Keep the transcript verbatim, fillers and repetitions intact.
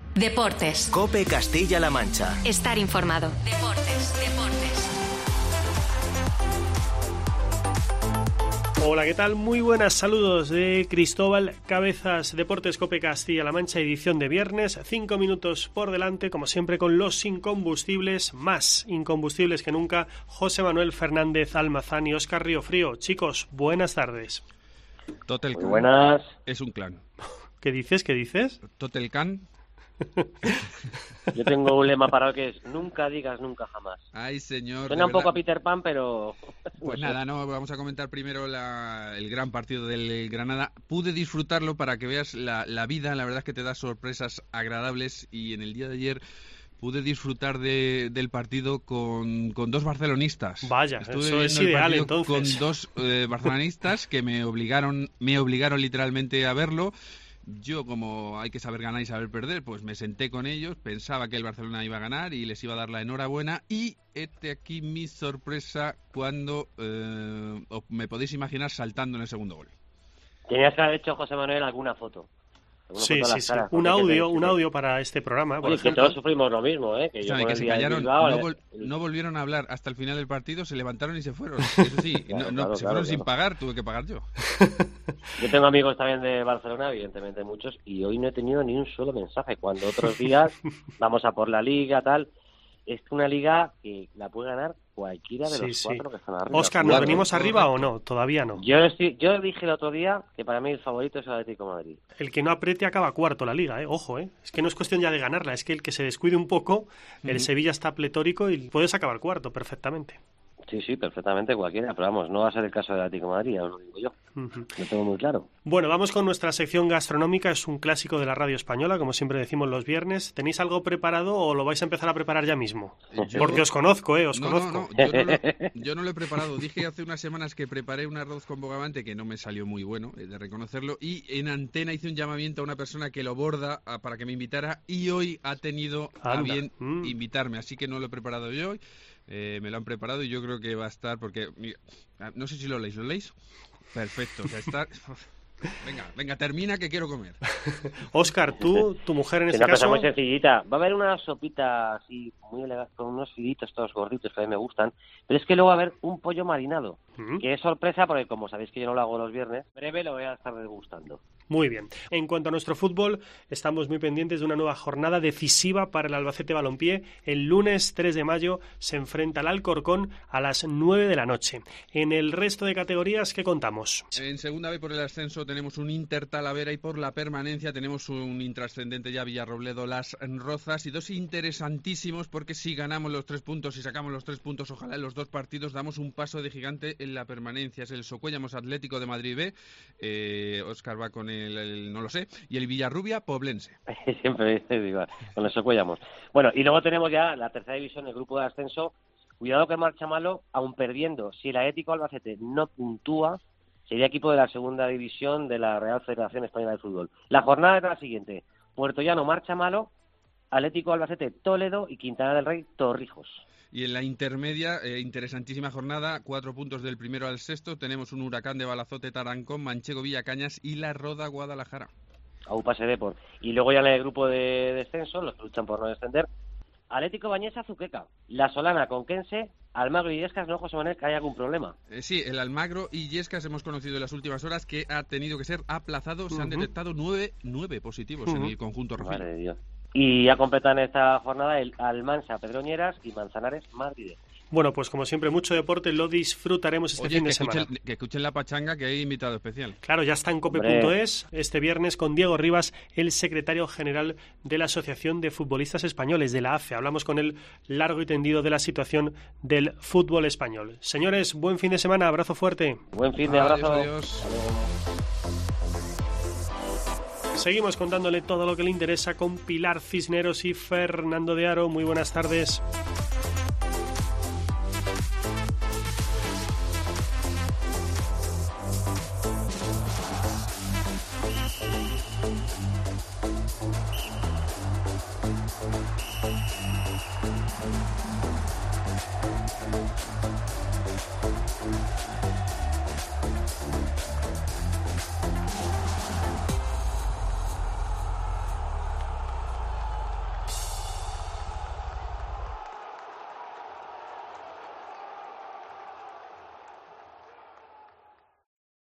Deportes. COPE Castilla-La Mancha. Estar informado. Deportes, deportes. Hola, ¿qué tal? Muy buenas, saludos de Cristóbal Cabezas. Deportes COPE Castilla-La Mancha, edición de viernes. Cinco minutos por delante, como siempre, con los incombustibles, más incombustibles que nunca. José Manuel Fernández Almazán y Óscar Riofrío. Chicos, buenas tardes. Total Can. Buenas. Es un clan. ¿Qué dices? ¿Qué dices? Total Can. Yo tengo un lema para hoy que es nunca digas nunca jamás. Ay, señor. Suena un poco a Peter Pan, pero... Pues nada, no, vamos a comentar primero la, el gran partido del Granada. Pude disfrutarlo para que veas la, la vida, la verdad es que te da sorpresas agradables y en el día de ayer pude disfrutar de, del partido con, con dos barcelonistas. Vaya, Estuve eso es viendo el ideal partido entonces. con dos eh, barcelonistas que me obligaron, me obligaron literalmente a verlo. Yo, como hay que saber ganar y saber perder, pues me senté con ellos, pensaba que el Barcelona iba a ganar y les iba a dar la enhorabuena. Y este aquí mi sorpresa cuando eh, me podéis imaginar saltando en el segundo gol. Tenías que haber hecho, José Manuel, alguna foto. Alguna Sí, foto sí, las sí. caras, Un porque audio, te- un te- audio para este programa, por Oye, que ejemplo. todos sufrimos lo mismo, ¿eh? Que yo Saben con que el se día de callaron, Bilbao, no, el- vol- el- no volvieron a hablar hasta el final del partido, se levantaron y se fueron. Eso sí, Claro, no, no, claro, se claro, fueron sin claro. pagar, tuve que pagar yo. Yo tengo amigos también de Barcelona, evidentemente muchos, y hoy no he tenido ni un solo mensaje. Cuando otros días vamos a por la liga, tal... Es una liga que la puede ganar cualquiera de Sí, los sí. cuatro que están arriba. Óscar, ¿nos Cuidado, venimos ¿eh? arriba o no? Todavía no. Yo, estoy, yo dije el otro día que para mí el favorito es el Atlético de Madrid. El que no apriete acaba cuarto la liga, ¿eh? Ojo, ¿eh? Es que no es cuestión ya de ganarla, es que el que se descuide un poco, el Sevilla está pletórico y puedes acabar cuarto perfectamente. Sí, sí, perfectamente cualquiera, pero vamos, no va a ser el caso del Atlético de Madrid, ya os lo digo yo. Ujú. Lo tengo muy claro. Bueno, vamos con nuestra sección gastronómica, es un clásico de la radio española, como siempre decimos los viernes. ¿Tenéis algo preparado o lo vais a empezar a preparar ya mismo? Yo- Porque os conozco, ¿eh? Os No, conozco. no, no, yo no, lo, yo no lo he preparado. Dije hace unas semanas que preparé un arroz con bogavante que no me salió muy bueno, he de reconocerlo, y en antena hice un llamamiento a una persona que lo borda a- para que me invitara y hoy ha tenido a Anda. bien Mm. invitarme, así que no lo he preparado yo hoy, eh, me lo han preparado y yo creo que va a estar, porque mira, no sé si lo leéis, ¿lo leéis? Perfecto, o sea, está... Venga, venga, termina que quiero comer. Óscar, tú, tu mujer en Es este una cosa caso... muy sencillita. Va a haber una sopita así, muy elegante, con unos fiditos todos gorditos que a mí me gustan, pero es que luego va a haber un pollo marinado, Mm. que es sorpresa porque como sabéis que yo no lo hago los viernes, breve lo voy a estar degustando. Muy bien. En cuanto a nuestro fútbol, estamos muy pendientes de una nueva jornada decisiva para el Albacete Balompié. El lunes tres de mayo se enfrenta al Alcorcón a las nueve de la noche. En el resto de categorías, ¿qué contamos? En segunda vez por el ascenso tenemos un Inter Talavera y por la permanencia tenemos un intrascendente ya Villarrobledo Las Rozas y dos interesantísimos porque si ganamos los tres puntos y sacamos los tres puntos, ojalá en los dos partidos damos un paso de gigante en la permanencia. Es el Socuellamos Atlético de Madrid B, eh, Óscar va con el, el no lo sé, y el Villarrubia Poblense. Siempre digo, con eso cuellamos. Bueno, y luego tenemos ya la tercera división, el grupo de ascenso. Cuidado que marcha malo, aun perdiendo. Si el Atlético Albacete no puntúa, sería equipo de la segunda división de la Real Federación Española de Fútbol. La jornada es la siguiente: Puertollano marcha malo, Atlético Albacete Toledo y Quintana del Rey Torrijos. Y en la intermedia, eh, interesantísima jornada, cuatro puntos del primero al sexto, tenemos un Huracán de Balazote Tarancón, Manchego Villacañas y La Roda Guadalajara. A U P A S Depor. Y luego ya en el grupo de descenso, los que luchan por no descender, Atlético Bañesa Zuqueca, La Solana Conquense, Almagro y Illescas, no, José Manuel, que hay algún problema. Eh, sí, el Almagro y Illescas hemos conocido en las últimas horas que ha tenido que ser aplazado. Se han Ujú. detectado nueve, nueve positivos en Ujú. el conjunto Madre rojillo. de Dios. Y ya completan esta jornada el Almansa Pedroñeras y Manzanares Madrid. Bueno, pues como siempre, mucho deporte, lo disfrutaremos este Oye, fin que de semana. escuchen, que escuchen la pachanga, que hay invitado especial. Claro, ya está en cope punto es este viernes con Diego Rivas, el secretario general de la Asociación de Futbolistas Españoles, de la A F E. Hablamos con él largo y tendido de la situación del fútbol español. Señores, buen fin de semana, abrazo fuerte. Buen fin de abrazo. Adiós, adiós. Seguimos contándole todo lo que le interesa con Pilar Cisneros y Fernando de Aro. Muy buenas tardes.